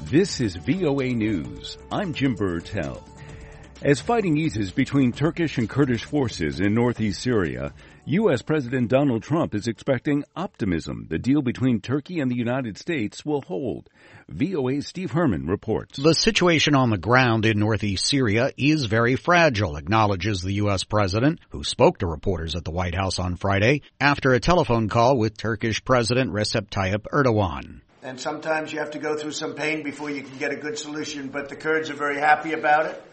This is VOA News. I'm Jim Burtell. As fighting eases between Turkish and Kurdish forces in northeast Syria, U.S. President Donald Trump is expecting optimism the deal between Turkey and the United States will hold. VOA's Steve Herman reports. The situation on the ground in northeast Syria is very fragile, acknowledges the U.S. president, who spoke to reporters at the White House on Friday after a telephone call with Turkish President Recep Tayyip Erdogan. And sometimes you have to go through some pain before you can get a good solution, but the Kurds are very happy about it.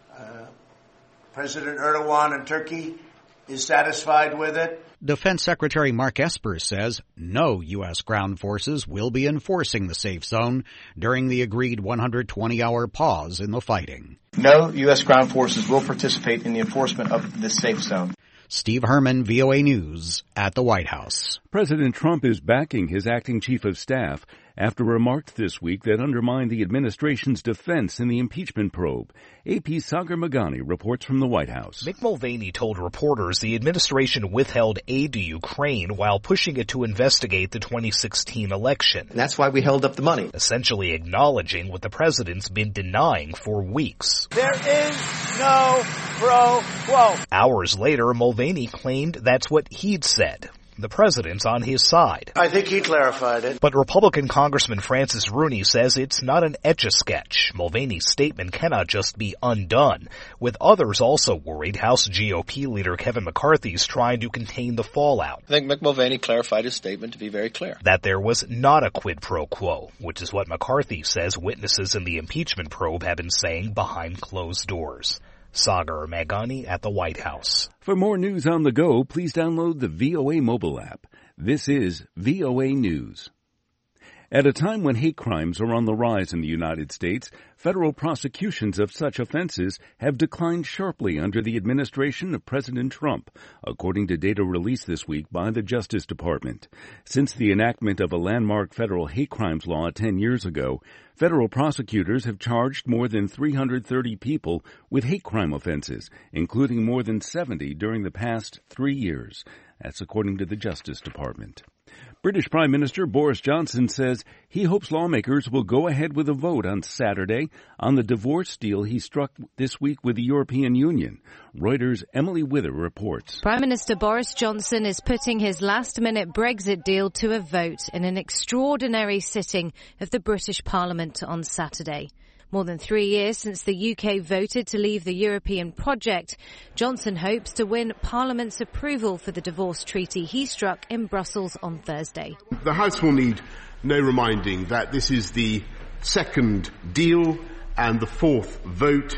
President Erdogan in Turkey is satisfied with it. Defense Secretary Mark Esper says no U.S. ground forces will be enforcing the safe zone during the agreed 120-hour pause in the fighting. No U.S. ground forces will participate in the enforcement of this safe zone. Steve Herman, VOA News, at the White House. President Trump is backing his acting chief of staff after remarks this week that undermined the administration's defense in the impeachment probe. AP's Sagar Meghani reports from the White House. Mick Mulvaney told reporters the administration withheld aid to Ukraine while pushing it to investigate the 2016 election. And that's why we held up the money. Essentially acknowledging what the president's been denying for weeks. There is no pro quo. Hours later, Mulvaney claimed that's what he'd said. The president's on his side. I think he clarified it. But Republican Congressman Francis Rooney says it's not an etch-a-sketch. Mulvaney's statement cannot just be undone, with others also worried House GOP leader Kevin McCarthy's trying to contain the fallout. I think Mick Mulvaney clarified his statement to be very clear. That there was not a quid pro quo, which is what McCarthy says witnesses in the impeachment probe have been saying behind closed doors. Sagar Meghani at the White House. For more news on the go, please download the VOA mobile app. This is VOA News. At a time when hate crimes are on the rise in the United States, federal prosecutions of such offenses have declined sharply under the administration of President Trump, according to data released this week by the Justice Department. Since the enactment of a landmark federal hate crimes law 10 years ago, federal prosecutors have charged more than 330 people with hate crime offenses, including more than 70 during the past 3 years. That's according to the Justice Department. British Prime Minister Boris Johnson says he hopes lawmakers will go ahead with a vote on Saturday on the divorce deal he struck this week with the European Union. Reuters' Emily Wither reports. Prime Minister Boris Johnson is putting his last-minute Brexit deal to a vote in an extraordinary sitting of the British Parliament on Saturday. More than 3 years since the UK voted to leave the European project, Johnson hopes to win Parliament's approval for the divorce treaty he struck in Brussels on Thursday. The House will need no reminding that this is the second deal and the fourth vote,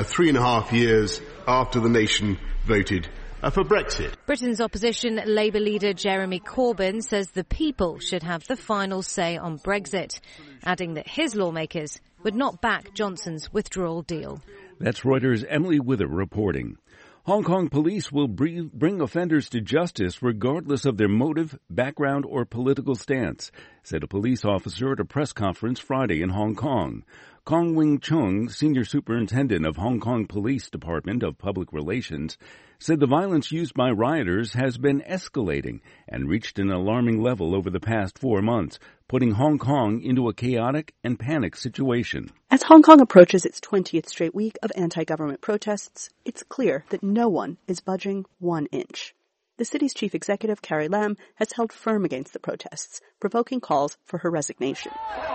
3.5 years after the nation voted for Brexit. Britain's opposition Labour leader Jeremy Corbyn says the people should have the final say on Brexit, adding that his lawmakers would not back Johnson's withdrawal deal. That's Reuters' Emily Wither reporting. Hong Kong police will bring offenders to justice regardless of their motive, background, or political stance, said a police officer at a press conference Friday in Hong Kong. Kong Wing Chung, senior superintendent of Hong Kong Police Department of Public Relations, said the violence used by rioters has been escalating and reached an alarming level over the past 4 months, putting Hong Kong into a chaotic and panicked situation. As Hong Kong approaches its 20th straight week of anti-government protests, it's clear that no one is budging 1 inch. The city's chief executive, Carrie Lam, has held firm against the protests, provoking calls for her resignation.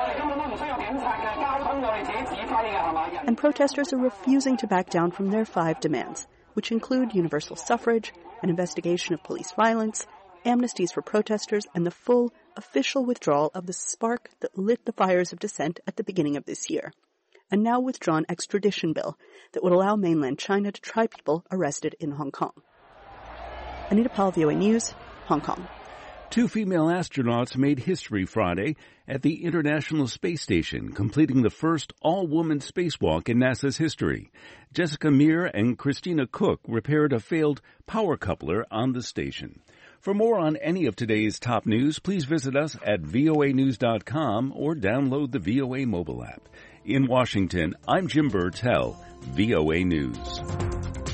And protesters are refusing to back down from their 5 demands, which include universal suffrage, an investigation of police violence, amnesties for protesters, and the full official withdrawal of the spark that lit the fires of dissent at the beginning of this year. A now withdrawn extradition bill that would allow mainland China to try people arrested in Hong Kong. Anita Powell, VOA News, Hong Kong. 2 female astronauts made history Friday at the International Space Station, completing the first all-woman spacewalk in NASA's history. Jessica Meir and Christina Cook repaired a failed power coupler on the station. For more on any of today's top news, please visit us at voanews.com or download the VOA mobile app. In Washington, I'm Jim Burtell, VOA News.